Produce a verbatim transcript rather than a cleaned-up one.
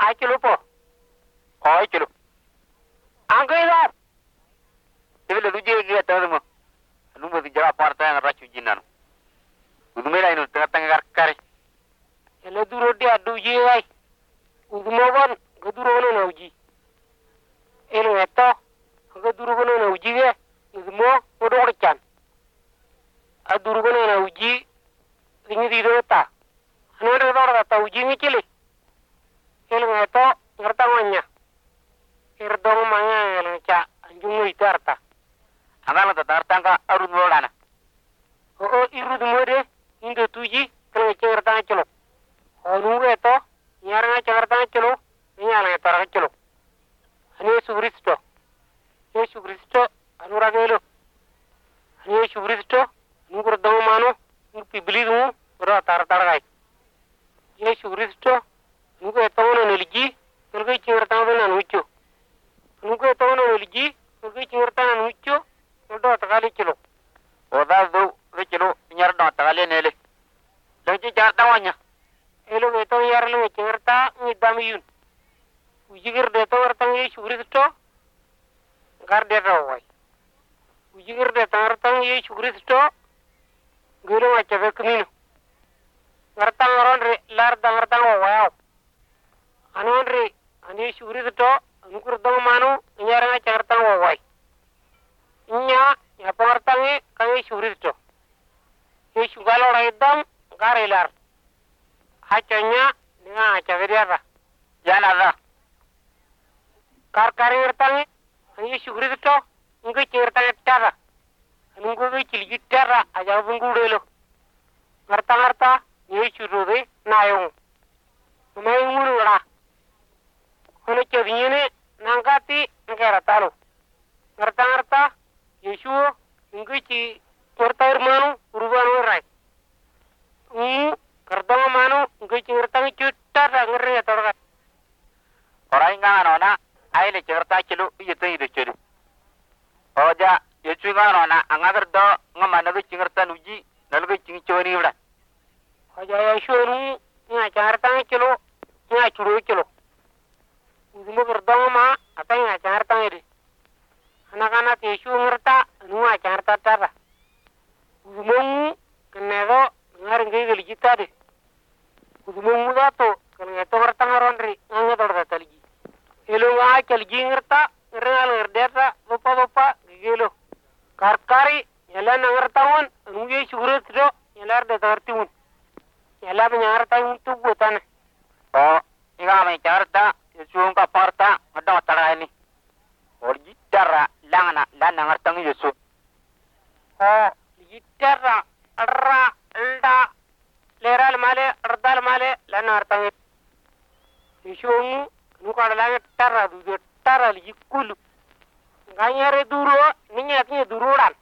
Akilo po. Oh, kilo. Angkai dah. Sebelum tu je kita tahu semua. Nunggu tu jawab partai yang racu jinan. Udumela ini tengah-tengah kari. Kalau dulu dia adu je ay. Udumogan, keduru mana nak uji? Elu itu, keduru mana nak uji ke? Udumo, bodoh kerjaan. Aduru mana nak uji? Ini tidak tahu. Anu ada orang tahu uji ni cili. Elu itu, ngerti mana? Erdong mana elu cak, anjung itu arta. Angkala tu arta angka arut mulana. Oh, irut mulde, Indo tuji, kalau cakap tanya celo. Oh, nunggu itu, nyarang cakap tanya celo, nyarang cakap celo. Ani Yesus Kristo, Yesus Kristo, anu ragelo. Ani Yesus Kristo, nunggu erdong mano, nunggu pibeli tu, berapa tar tar gai. Yesus Kristo, nunggu itu mana neligi, nunggu cakap tanya nuju. Nunggu itu mana neligi, nunggu cakap tanya nuju, berapa takali celo. Oh, dah tu, tu celo, nyarang dah takali nele. Lagi cakap tanya. Elo itu yar lu cerita ngidamiyun. Ujigir deto wartang Yesus Kristo garde rawai. Ujigir deto wartang Yesus Kristo gulu macam berkeminu. Wartang orang re lar dang wartang wow. Anu re anu Yesus Kristo nukur dong manu nyarang cerita wawai. Nya ya wartang kan Yesus Kristo. Yesus kalau raidam garelar. Hacanya dengan haca beriara. Jangan ada. Kar-kari bertangi, ini syukur itu, enggak cerita cara. Enggak cili cara, aja bungku dulu. Ngerta-ngerta, ini syukur deh, nayung. Nayung mulu lah. Kalau cerinya ni, nangkati, enggak rata lo. Ngerta-ngerta, Yesus, enggak cili cerita irmanu, uruban orang. Hmm. Kertong manu, enggak cerita cuta ngeri atau apa? Orang ingat orang, aile cerita celu itu itu celu. Oja, ya cuma orang, angat do ngamana ke cerita uji, lalu ke cing curi udah. Oja ya shuru, nggak cerita celu, nggak curu celu. Ujimu kertong ma, apa nggak cerita ini? Anak-anak Yesus ngerta, nggak cerita cara. Ujimu kenapa? Ngarang gaya kita deh. Udah muda tuh, kalau itu bertengah rondri, nggak tahu apa lagi. Elu nggak lagi ngerta, ngerengal ngerdesa, lupa-lupa, gelo. Kar-kari, nyala ngertawan, nunggu syukur itu, nyala ada tertimun. Nyala mengertawan tuh buatan. Oh, ini kami cerita, Yesus nggak parta, ada matara ini. Orji cara, langana, lana ngertang Yesus. Oh, gitarra, ra, lda. Leral male, ardal male, lana artang. Ishungu, nuka lana tarra du tarra li kulu. Nganyare duro, ninya tinya dururan.